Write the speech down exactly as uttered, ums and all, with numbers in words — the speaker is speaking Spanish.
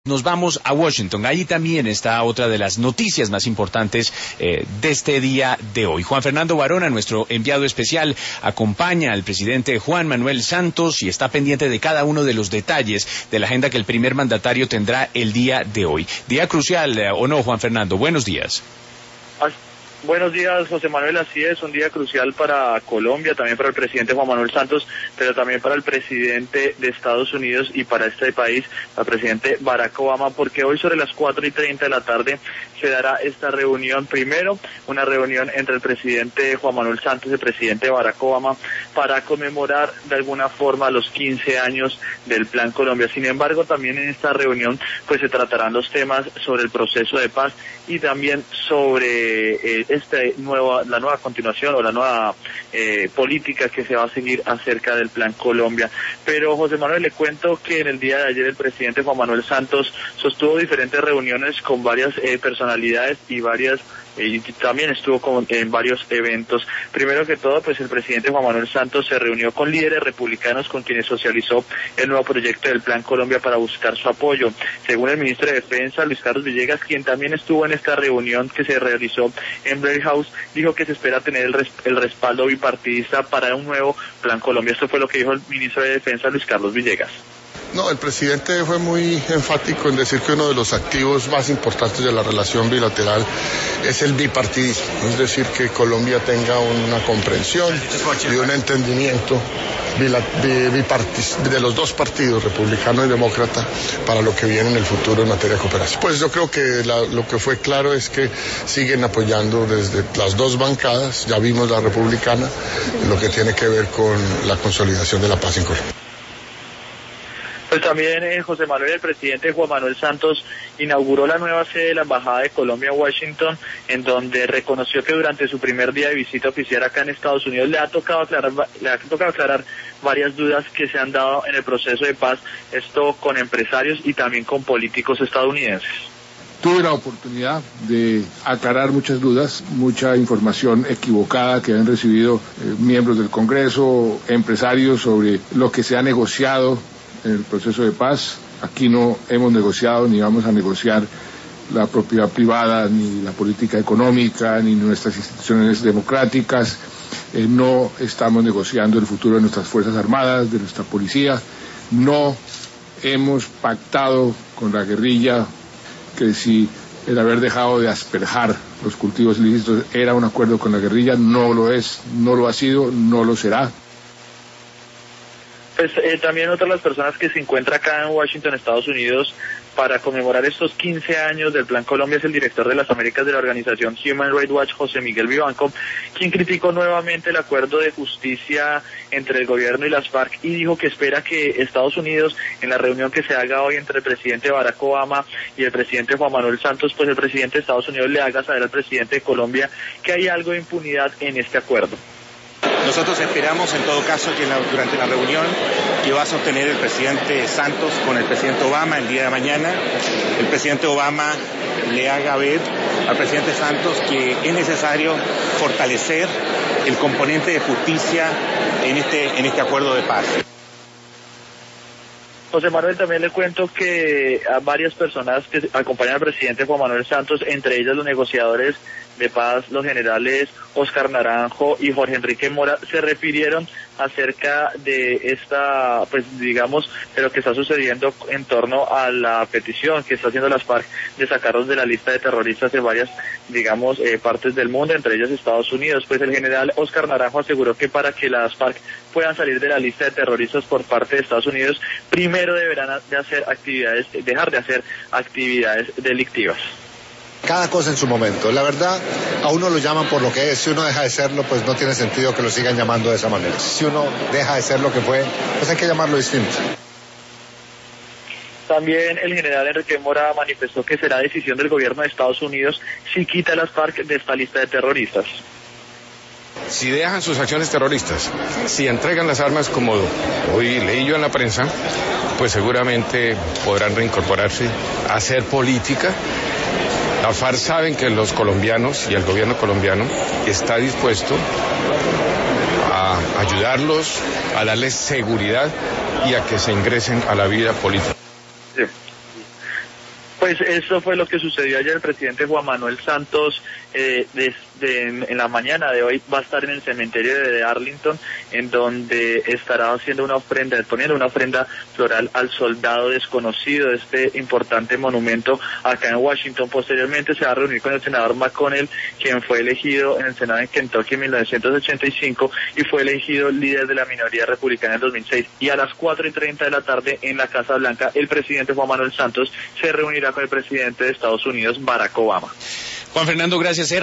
Nos vamos a Washington. Ahí también está otra de las noticias más importantes eh, de este día de hoy. Juan Fernando Varona, nuestro enviado especial, acompaña al presidente Juan Manuel Santos y está pendiente de cada uno de los detalles de la agenda que el primer mandatario tendrá el día de hoy. Día crucial, eh, ¿o no, Juan Fernando? Buenos días. Buenos días, José Manuel. Así es, un día crucial para Colombia, también para el presidente Juan Manuel Santos, pero también para el presidente de Estados Unidos y para este país, el presidente Barack Obama, porque hoy sobre las cuatro y treinta de la tarde se dará esta reunión. Primero, una reunión entre el presidente Juan Manuel Santos y el presidente Barack Obama para conmemorar de alguna forma los quince años del Plan Colombia. Sin embargo, también en esta reunión pues se tratarán los temas sobre el proceso de paz y también sobre eh, este nueva, la nueva continuación o la nueva eh, política que se va a seguir acerca del Plan Colombia. Pero, José Manuel, le cuento que en el día de ayer el presidente Juan Manuel Santos sostuvo diferentes reuniones con varias eh, personalidades y varias y también estuvo con, en varios eventos. Primero que todo, pues el presidente Juan Manuel Santos se reunió con líderes republicanos con quienes socializó el nuevo proyecto del Plan Colombia para buscar su apoyo. Según el ministro de Defensa, Luis Carlos Villegas, quien también estuvo en esta reunión que se realizó en Blair House, dijo que se espera tener el, res, el respaldo bipartidista para un nuevo Plan Colombia. Esto fue lo que dijo el ministro de Defensa, Luis Carlos Villegas. No, el presidente fue muy enfático en decir que uno de los activos más importantes de la relación bilateral es el bipartidismo, es decir, que Colombia tenga una comprensión y un entendimiento de los dos partidos, republicano y demócrata, para lo que viene en el futuro en materia de cooperación. Pues yo creo que la, lo que fue claro es que siguen apoyando desde las dos bancadas, ya vimos la republicana, lo que tiene que ver con la consolidación de la paz en Colombia. Pues también eh, José Manuel, el presidente Juan Manuel Santos inauguró la nueva sede de la Embajada de Colombia en Washington, en donde reconoció que durante su primer día de visita oficial acá en Estados Unidos le ha tocado aclarar, le ha tocado aclarar varias dudas que se han dado en el proceso de paz, esto con empresarios y también con políticos estadounidenses. Tuve la oportunidad de aclarar muchas dudas, mucha información equivocada que han recibido eh, miembros del Congreso, empresarios, sobre lo que se ha negociado en el proceso de paz. Aquí no hemos negociado ni vamos a negociar la propiedad privada, ni la política económica, ni nuestras instituciones democráticas. Eh, no estamos negociando el futuro de nuestras Fuerzas Armadas, de nuestra policía. No hemos pactado con la guerrilla que si el haber dejado de asperjar los cultivos ilícitos era un acuerdo con la guerrilla. No lo es, no lo ha sido, no lo será. Pues eh, también otra de las personas que se encuentra acá en Washington, Estados Unidos, para conmemorar estos quince años del Plan Colombia es el director de las Américas de la organización Human Rights Watch, José Miguel Vivanco, quien criticó nuevamente el acuerdo de justicia entre el gobierno y las FARC y dijo que espera que Estados Unidos, en la reunión que se haga hoy entre el presidente Barack Obama y el presidente Juan Manuel Santos, pues el presidente de Estados Unidos le haga saber al presidente de Colombia que hay algo de impunidad en este acuerdo. Nosotros esperamos en todo caso que la, durante la reunión que va a sostener el presidente Santos con el presidente Obama el día de mañana, el presidente Obama le haga ver al presidente Santos que es necesario fortalecer el componente de justicia en este, en este acuerdo de paz. José Manuel, también le cuento que a varias personas que acompañan al presidente Juan Manuel Santos, entre ellas los negociadores de paz, los generales Oscar Naranjo y Jorge Enrique Mora, se refirieron acerca de esta, pues digamos, de lo que está sucediendo en torno a la petición que está haciendo las FARC de sacarlos de la lista de terroristas en varias, digamos, eh, partes del mundo, entre ellas Estados Unidos. Pues el general Oscar Naranjo aseguró que para que las FARC puedan salir de la lista de terroristas por parte de Estados Unidos, primero deberán de hacer actividades, dejar de hacer actividades delictivas. Cada cosa en su momento. La verdad, a uno lo llaman por lo que es. Si uno deja de serlo, pues no tiene sentido que lo sigan llamando de esa manera. Si uno deja de ser lo que fue, pues hay que llamarlo distinto. También el general Enrique Mora manifestó que será decisión del gobierno de Estados Unidos si quita a las FARC de esta lista de terroristas. Si dejan sus acciones terroristas, si entregan las armas como hoy leí yo en la prensa, pues seguramente podrán reincorporarse a hacer política. Las FARC saben que los colombianos y el gobierno colombiano está dispuesto a ayudarlos, a darles seguridad y a que se ingresen a la vida política. Sí. Pues esto fue lo que sucedió ayer. El presidente Juan Manuel Santos eh, desde en, en la mañana de hoy va a estar en el cementerio de Arlington, en donde estará haciendo una ofrenda, poniendo una ofrenda floral al soldado desconocido de este importante monumento acá en Washington. Posteriormente se va a reunir con el senador McConnell, quien fue elegido en el Senado en Kentucky en mil novecientos ochenta y cinco y fue elegido líder de la minoría republicana en dos mil seis. Y a las cuatro y treinta de la tarde en la Casa Blanca, el presidente Juan Manuel Santos se reunirá con el presidente de Estados Unidos, Barack Obama. Juan Fernando, gracias.